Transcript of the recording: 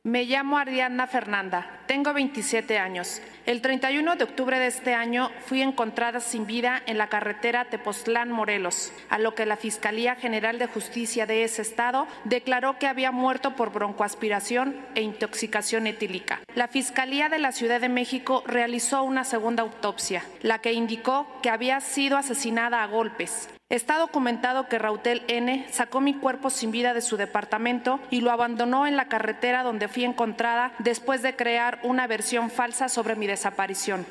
Me llamo Ariadna Fernanda, tengo 27 años. El 31 de octubre de este año fui encontrada sin vida en la carretera Tepoztlán-Morelos, a lo que la Fiscalía General de Justicia de ese estado declaró que había muerto por broncoaspiración e intoxicación etílica. La Fiscalía de la Ciudad de México realizó una segunda autopsia, la que indicó que había sido asesinada a golpes. Está documentado que Rautel N. sacó mi cuerpo sin vida de su departamento y lo abandonó en la carretera donde fui encontrada después de crear una versión falsa sobre mi desaparición.